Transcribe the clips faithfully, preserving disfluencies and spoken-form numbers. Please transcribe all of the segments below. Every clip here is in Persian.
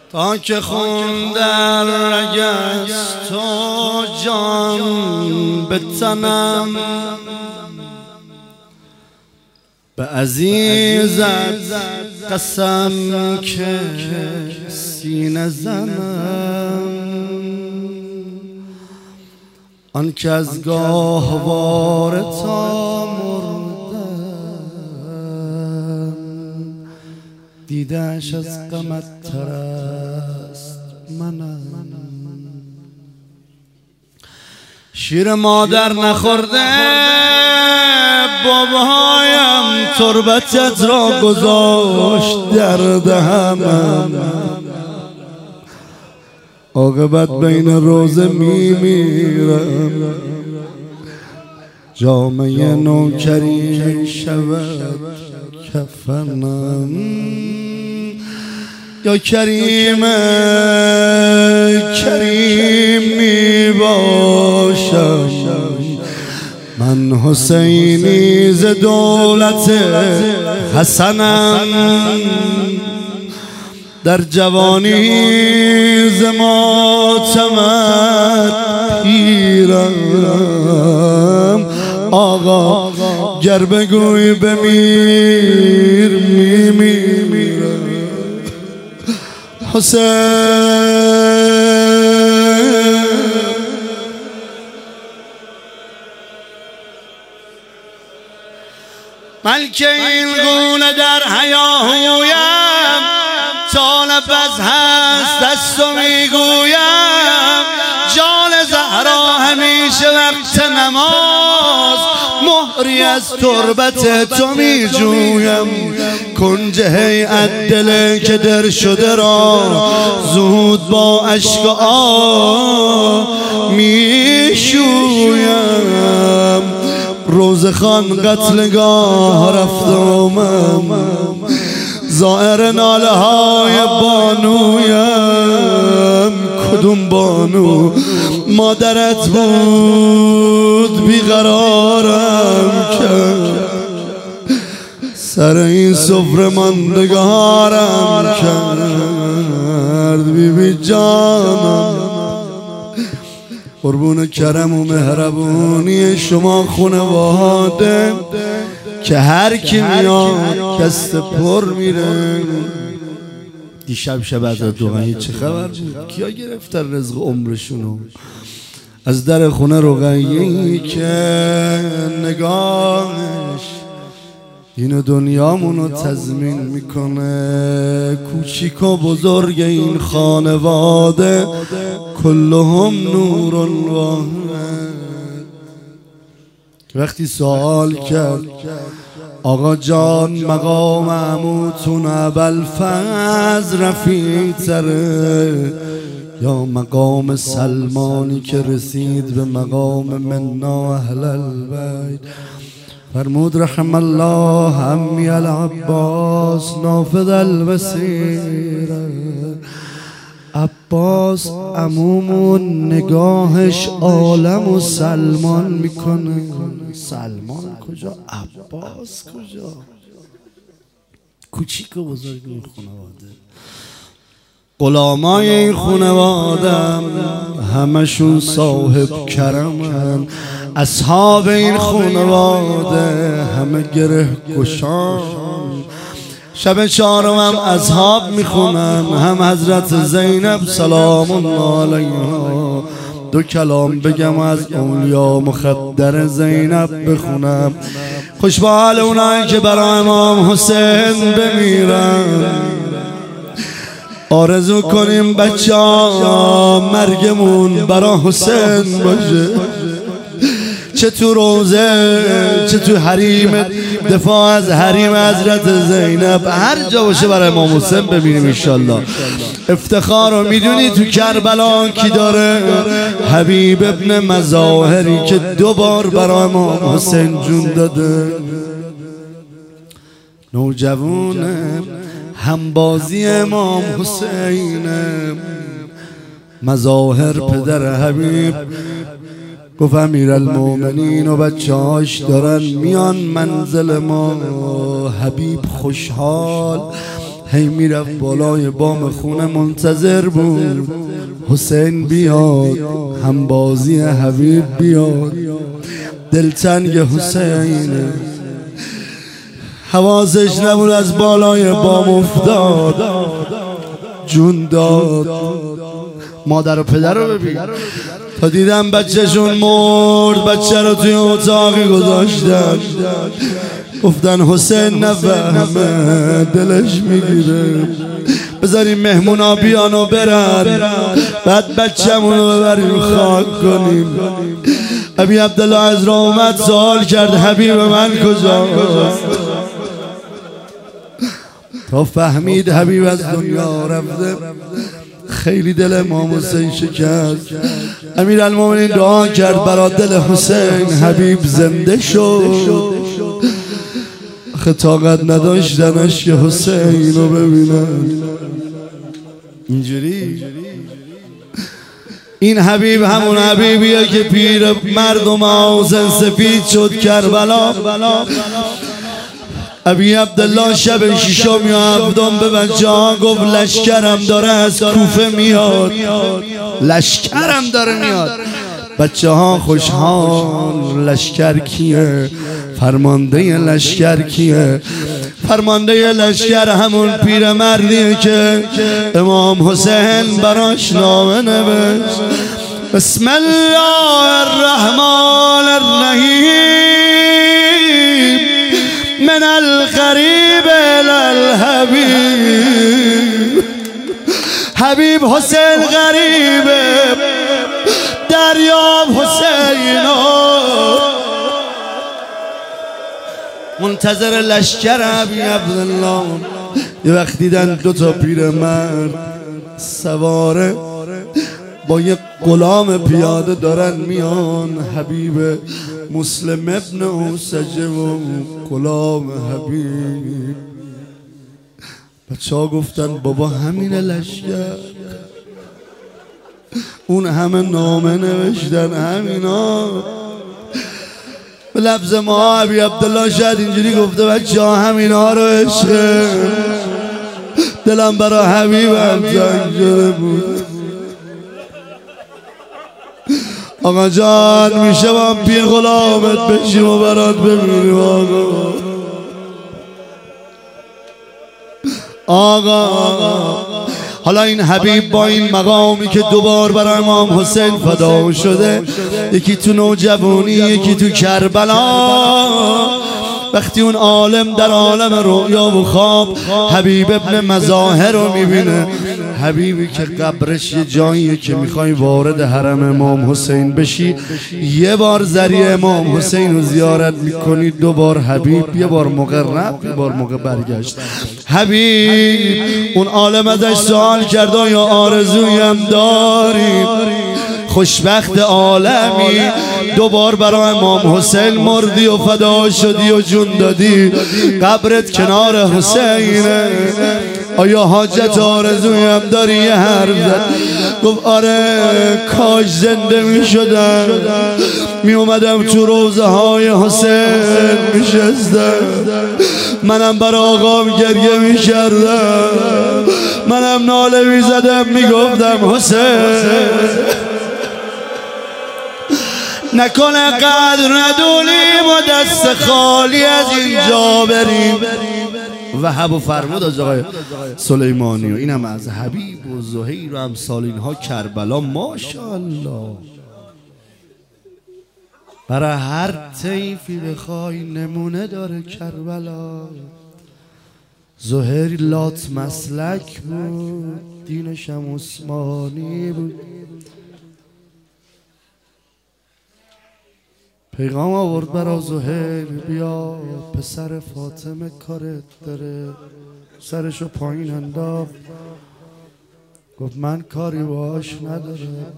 تا که خون در رگست و جان به تنم، به عزیزت قسم که سینه زنم. آن که از گاهواره تا مردم، دیدش از غمت تر است منم. شیر مادر نخورده بابایم، تربتت را گذاشت در دهنم. عاقبت بین روزه میمیرم، جامعه نوکری شود کفنم. یا کریم کریم می باشم، من حسینی ز دولت حسنم. در جوانی ز ماتمت پیرم. آقا گر بگوی بمیر میمیرم. حسین ملک این گونه در هیاهویم، طالب از هست دست و میگویم. جان زهرا همیشه وقت نماز، مهری از تربت تو می جویم. کنج هیئت دل که در شده را، زود با عشق و آه می شویم. روزخان قتلگاه رفتم، زائر ناله های بانویم. کدوم بانو مادرت بود بیقرارم کرد، سر این سفره ماندگارم کرد. بی بی جانم قربون کرم و مهربونی شما خانواده، که هر کی میاد کست پر میره. دیشب شب از دوغنی چه خبر بود؟ کیا گرفتن رزق عمرشونو؟ از در خونه رقیه‌ای که نگاهش این دنیامونو تضمین میکنه. کوچیک و بزرگ این خانواده کلهم نور واحد. وقتی سوال کرد آقا جان مقام عموتون ابوالفضل رفیع تره یا مقام سلمانی که رسید به مقام منا اهل البیت؟ فرمود رحم الله عمی العباس نافذ البصیره. عباس عمومون نگاهش عالم و سلمان میکنه. سلمان کجا؟ عباس کجا؟ کوچیک و بزرگ این خانواده، غلامای این خانواده همشون صاحب کرمن. اصحاب این خانواده همه گره گشان. شب چهارم هم اصحاب میخونن، هم حضرت زینب سلام الله علیها. دو کلام بگم از اولیا مخدر زینب بخونم. خوش به حال اونایی که برای امام حسین بمیرن. آرزو کنیم بچه ها مرگمون برای حسین باشه، چه تو روزه چه تو حریم، دفاع از حریم حضرت زینب، هر جا باشه برای امام حسین ببینیم انشالله. افتخار رو میدونی تو کربلا کی داره؟ حبیب ابن مظاهری که دو بار برای امام حسین جون داده. نوجوانه همبازی امام حسین، مظاهر پدر حبیب گفت امیرالمومنین و بچه هاش دارن میان منزل ما. حبیب خوشحال هی میرفت بالای بام خونه منتظر بود حسین بیاد، هم بازی حبیب بیاد. دلتنگ حسین حواسش نبود، از بالای بام افتاد، جون داد. مادر و پدر رو ببین، تا دیدم بچه شون مرد، بچه رو توی اتاقی گذاشتن، گفتن حسین نفهمه، دلش میگیره، بذاریم مهمونا بیان و برن، بعد بچه‌مون رو ببریم خاک کنیم. ابی عبدالله از راه اومد، سوال کرد حبیب من کجاست؟ تا فهمید حبیب از دنیا رفته، خیلی دل امام حسین شکست. امیرالمومنین دعا کرد برای دل حسین، حبیب زنده شد. طاقت نداشتنش که حسین رو ببینن اینجوری. این حبیب همون حبیبیه که پیر مردم حسین سفید شد کربلا. ابی عبدالله شب ششم یا هفتم به بچه ها گفت لشکرم داره از کوفه میاد، لشکرم داره میاد. بچه ها خوشحال، لشکر کیه؟ فرمانده لشکر کیه؟ فرمانده لشکر همون پیر مردیه که امام حسین براش نامه نوشت. بسم الله الرحمن الرحیم، من الغریب الحبیب. حبیب حسین غریبه، دریاب حسینو منتظر لشکر ابی عبدالله. یه وقت دیدن دو تا پیرمرد سواره با یه غلام پیاده دارن میان، حبیب مسلم ابن اوسجه و غلام حبیب. بچه ها گفتن بابا همین لشکر، اون همه نامه نوشتن همینا. به لفظ ما ابی عبدالله شاید اینجوری گفته بچه ها همینا رو عشق، دلم برای حبیبم تنگ شده بود. آقا جان میشه با پیر غلامت بشیم و برات ببینیم آقا. آقا حالا این حبیب با این مقامی که دوبار برای امام حسین فدا شده، یکی تو نوجوانی یکی تو کربلا، وقتی اون عالم در عالم رؤیا و خواب حبیب ابن مظاهر رو میبینه، حبیبی که قبرش یه جاییه که میخوای وارد حرم امام حسین بشی، یه بار ذریع امام حسین رو زیارت میکنی، دو بار حبیب، یه بار موقع رفت یه بار موقع برگشت. حبیب اون عالم ازش سوال کرد یا آرزویم داری؟ خوشبخت عالمی، دوبار برای امام حسین مردی و فدا شدی و جون دادی، قبرت کنار حسینه، آیا حاجت آرزویم داری؟ یه حرف زد گفت آره، کاش زنده می شدم می اومدم تو روزه های حسین می شستم، منم برای آقام گریه می کردم، منم ناله می زدم می گفتم حسین نکنه قدر ندونیم و دست خالی از اینجا بریم. وهب و فرمود از آقای سلیمانی و اینم از حبیب و زهیر و امثال اینها کربلا. ماشاءالله برای هر طیفی بخوای نمونه داره کربلا. زهیر لات مسلک بود، دینش هم عثمانی بود، پیغام آورد برا زهیر بیا پسر فاطمه کارت داره، سرشو پایین انداخت گفت من کاری باش ندارم.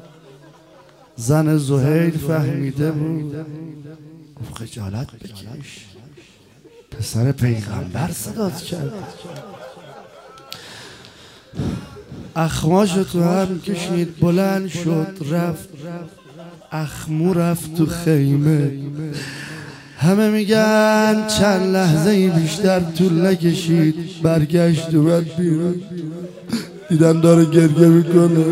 زن زهیر فهمیده بود گفت خجالت بکش، پسر پیغمبر صدات کرد. اخماشو تو هم کشید، بلند شد رفت، اخمو رفت تو خیمه، همه میگن چند لحظه ای بیشتر طول نکشید برگشت اومد بیرون، دیدن داره گریه میکنه.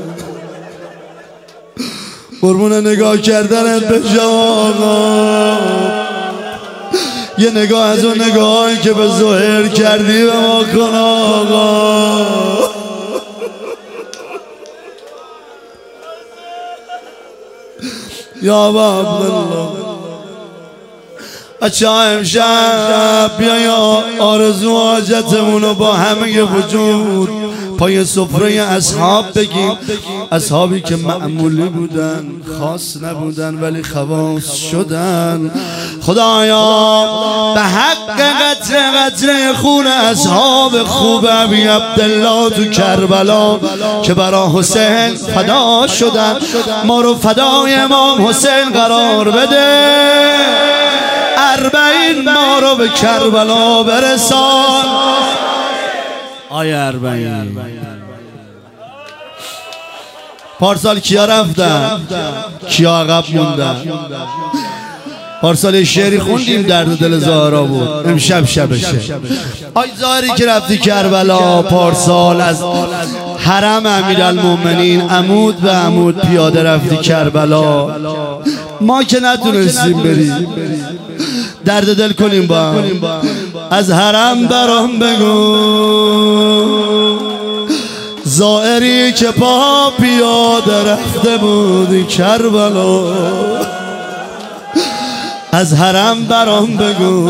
قربون نگاه کردنت به آقا، یه نگاه از اون نگاهی که به ظاهر کردی به ما کن آقا. یا عبدالله بچه ها امشب بیا آرزو حاجتمونو با همه وجود پای سفره اصحاب بگیم. اصحابی که معمولی بودن، خاص نبودن، ولی خواص شدن. خدایا به حق قطره قطره خون اصحاب خوب ابی عبدالله تو کربلا که برا حسین فدا شدن، ما رو فدای امام حسین قرار بده. اربعین ما رو به کربلا برسان. آیا اربعین پارسال کیا رفتن؟ کیا عقب موندن؟ پارسال شعری خوندیم درد دل زهرا بود، امشب شبشه. آی زهری که رفتی کربلا پارسال از حرم امیرالمومنین عمود به عمود پیاده رفتی کربلا، ما که نتونستیم بریم. درد دل کنیم با هم. از حرم برام بگو زائری که پا پیاده رفته بودی کربلا. از حرم برام بگو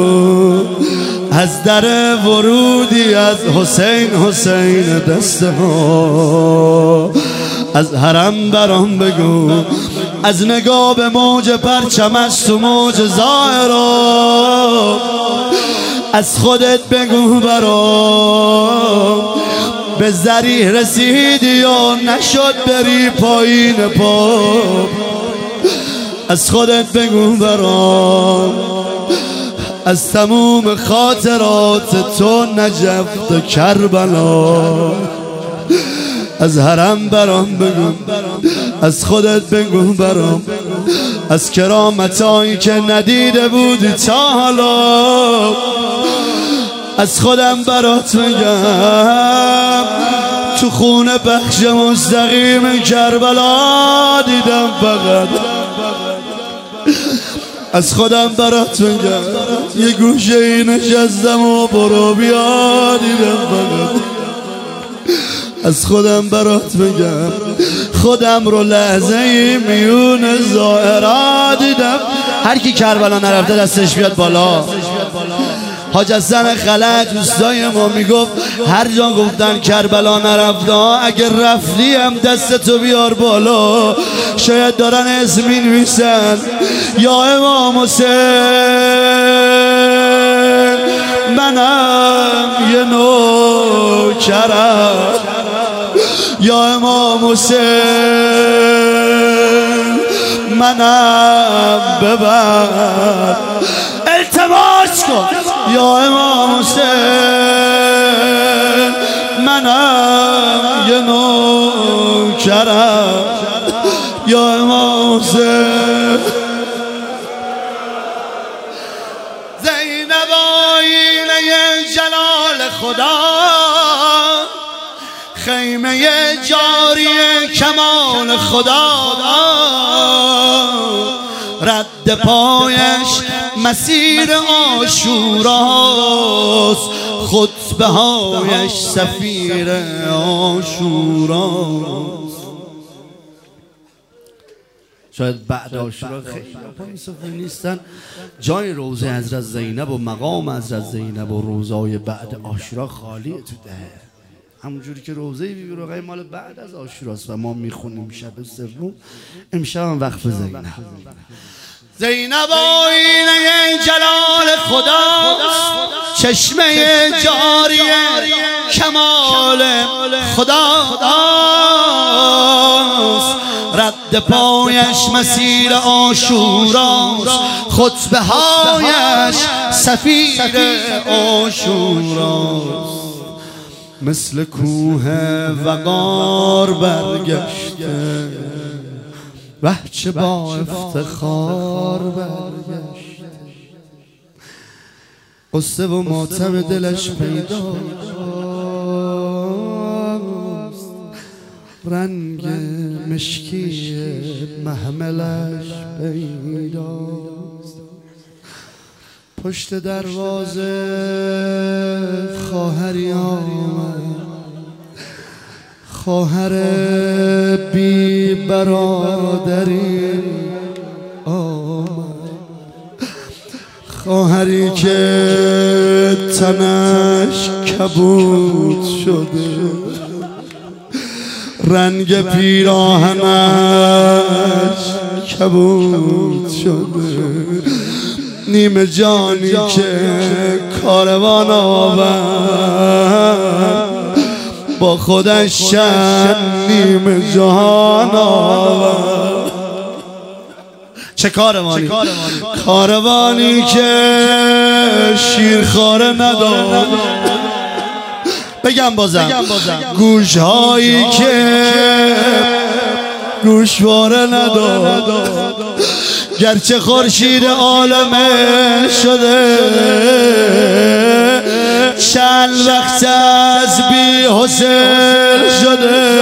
از در ورودی از حسین حسین دسته ها. از حرم برام بگو از نگاه به موج پرچم است و موج زهرا. از خودت بگو برام به ذریح رسیدی یا نشد بری پایین پا. از خودت بگو برام از تموم خاطرات تو نجف و کربلا. از حرم برام بگو از خودت بگو برام از کرامتایی که ندیده بودی تا حالا. از خودم برات میگم تو خونه بخش مستقیم کربلا دیدم فقط. از خودم برات میگم یه گوشه ای نشستم و برو بیا دیدم فقط. از خودم برات میگم خودم رو لحظه ای میون زائرا دیدم. هر کی کربلا نرفته دستش بیاد بالا. حاج حسن خلج دوستای ما میگفت هر جا گفتن کربلا نرفته اگر رفتی هم دستتو بیار بالا. شاید دارن اسم مینویسن یا امام حسین منم یه نوکرم، یا امام حسین منم ببر. التماس کن یا امام حسین منم یه نوکرم، یا امام حسین. زینب آینه جلال خدا، خیمه جاری کمال خدا. رد پایش مسیر عاشوراست، خطبه هایش سفیر عاشوراست. شاید بعد عاشورا خیلی پای نیستن جای روضه حضرت زینب و مقام حضرت زینب و روزای بعد عاشورا خالیه تو ده. همونجوری که روضه بیبی رقیه مال بعد از عاشوراست و ما میخونیم شب سوم. امشب هم وقف زینب. زینب آینه جلال خداست، چشمه جاری کمال خداست. رد پایش مسیر عاشوراست، خطبه هایش سفیر عاشوراست. مثل کوه وقار برگشته، وحچه با افتخار برگشته. قصه و ماتم دلش پیداست، رنگ مشکی محملش پیداست. پشت دروازه خواهری آمد، خواهر بی برادری آمد، خواهری که تنش کبود شده، رنگ پیراهنش کبود شده، نیمه جانی که کاروان آورد با خودش چند نیمه جهان آورد. چه کاروانی؟ کاروانی که شیرخواره نداد، بگم بازم گوشهایی که گوشواره نداد، گرچه خورشید عالمه شده، چند وقت از بی حسن شده،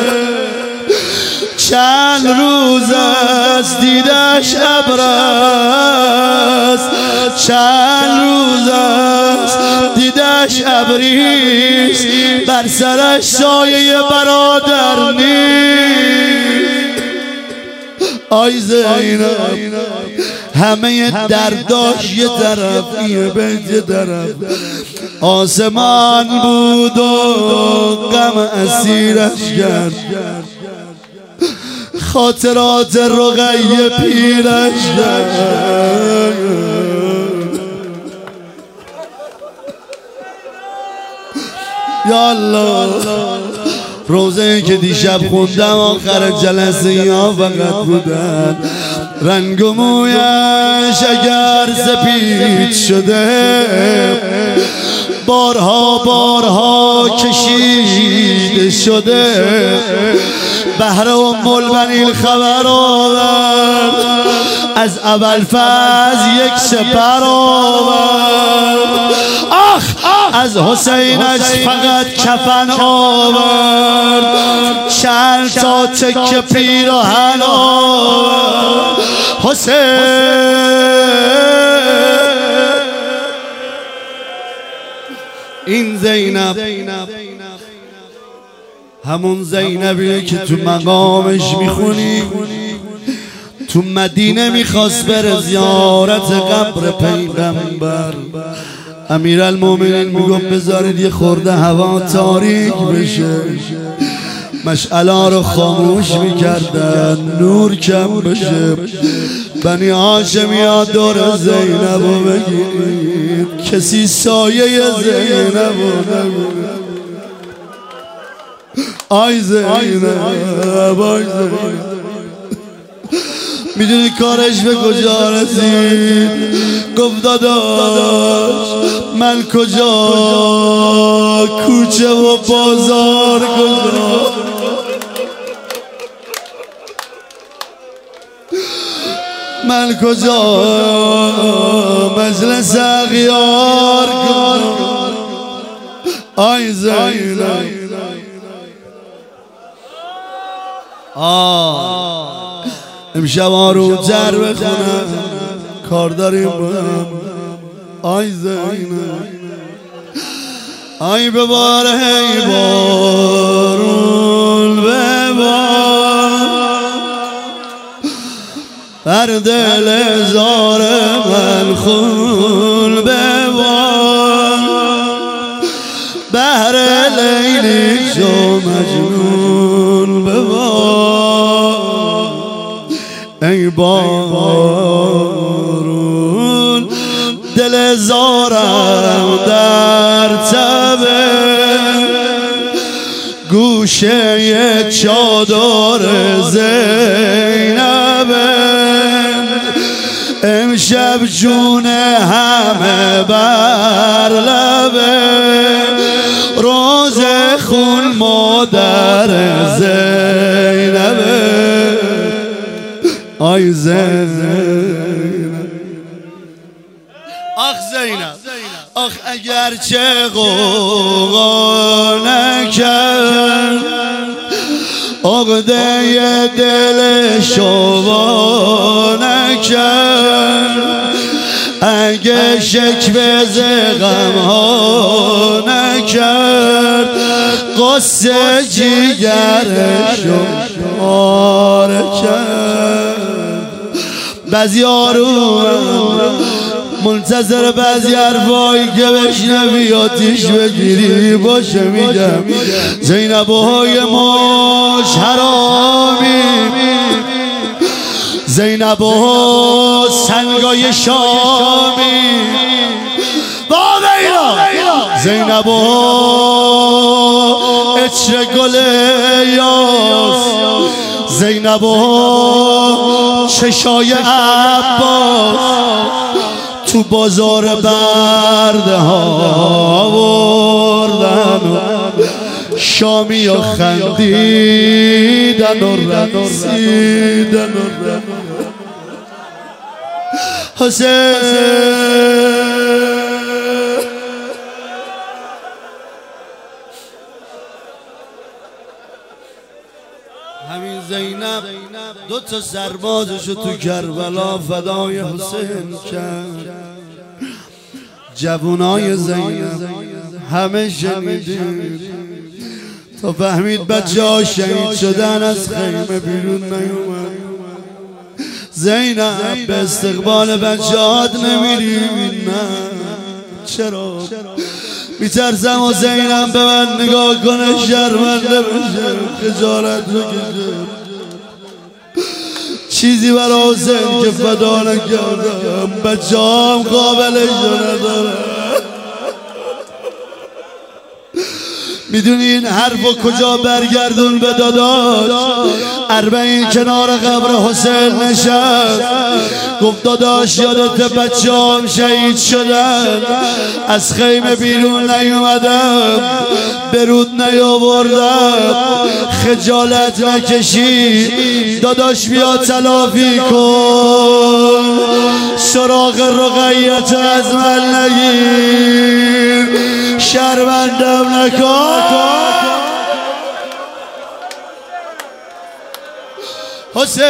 چند روز از دیدش ابر است، چند روز از دیدش ابریست، بر سرش سایه برادر نیست. آی زینب همه درداش یه طرف، یه بیت یه طرف، آسمان بود و غم اسیرش کرد، خاطرات رقیه پیرش کرد. یا الله، روزه که دیشب خوندم آخر جلسه ها فقط بودن، رنگ و مویش اگر سپید شده، بارها بارها کشیده شده، بهر ام البنین خبر آورد، از ابوالفضل یک سپر آورد، آخ از حسینش فقط کفن آورد، چند تا تکه پیراهن آورد. حسین این زینب همون زینبیه که تو مقامش میخونی، تو مدینه میخواست بره زیارت قبر پیغمبر. امیرالمومنین میگفت بذارید یه خورده هوا تاریک بشه، مشعلا رو خاموش میکردن نور کم بشه. بنی هاشمیا دور زینب رو بگیرید، کسی سایه زینب رو نبود. آی زینب، آی زینب، میدونی کارش به کجا رسید؟ گفت داداش من کجا، کوچه و بازار کجا، من کجا مجلس اغیار کجا. آی زینب، آه امشب آروم تر بخونم، کار داریم با هم. آی زینب، آی ببار هی بارون ببار، بر دل زار من خون ببار، بهر لیلی شو مجنون ببار. ای بارون دل زارم در تبه، گوشه چادر زینبه، امشب جون همه بر لبه، روز خون مادر زینبه. آی زینب، آخ زینب. اگرچه غوغا نکرد عقده دل شوا نکرد اگه شکوه ز غم ها نکرد قصه جیگرشو پاره کرد. بعضی آروم منتظر بعضی حرفایی که بشنوی آتیش بگیری باشه میگم زینب‌های ماش حرامی زینب‌ها سنگای شامی بابا اینا زینب‌ها عطر گل یاس زینب‌ها چشای عباس تو بازار برده ها بردن شامی ها خندیدن و رقصیدن حسین همین زینب دو تا سربازشو تو کربلا فدای حسین کرد. جوانای زینب همه شنیدید تا فهمید بچه ها شهید شدن از خیمه بیرون نیومد. زینب به استقبال بچه هات نمیری؟ نه. چرا؟ میترسم و زینب به من نگاه کنه شرمنده بشه خجالت بکشه. چیزی برای حسین که فدا نکردم بچه هم قابلش نداره. میدونی این حرف و کجا برگردون به داداش؟ اربعین کنار قبر حسین نشست گفت داداش یادت بچه هم شهید شدن از خیمه بیرون نیومدم برود نیاوردم خجالت نکشی داداش بیا تلافی کن سراغ رقیت از من نگیر شرمندم نکن حسین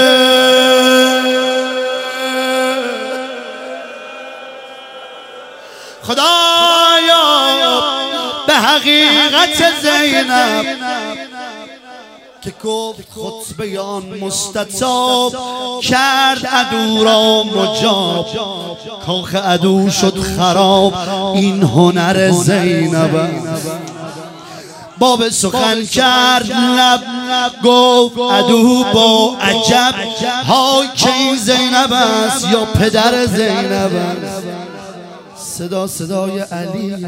خدایا به حقیقت زینب که گفت خطبیان مستطاب کرد عدو را مجاب کاخ عدو شد خراب این هنر زینب باب سخن کرد لب گفت عدو با عجب ها که این زینب است یا پدر زینب است. صدا صدای علی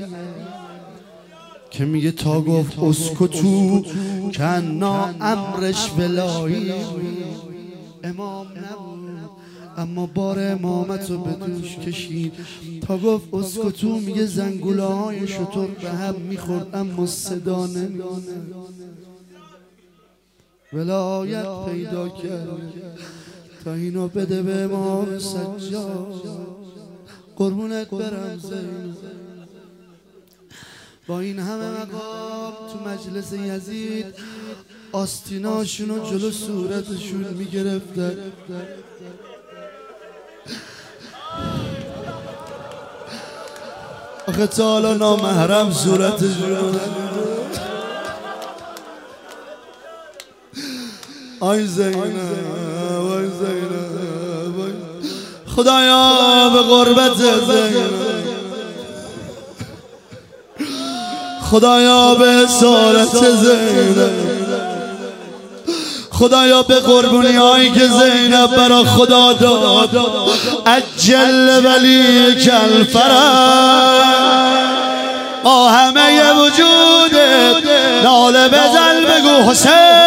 که میگه تا گفت اسکتو کنا امرش ولایی امام نبود اما بار امامت رو به دوش کشید. تا گفت اسکتو میگه زنگوله های شطور به هم میخورد اما صدا نمیاد. ولایت پیدا کرد تا اینو بده به امام سجاد قربونت برم زینب. با این همه مقام تو مجلس یزید آستیناشونو جلو صورتشون میگرفتن. آخه تا حالا نامحرم صورتشون آی زینب آی زینب خدایا به قربت زینب خدایا به اسارت زینب خدایا به قربونی هایی که زینب برا خدا داد عجل ولی کل فرج با همه وجودت ناله بزن بگو حسین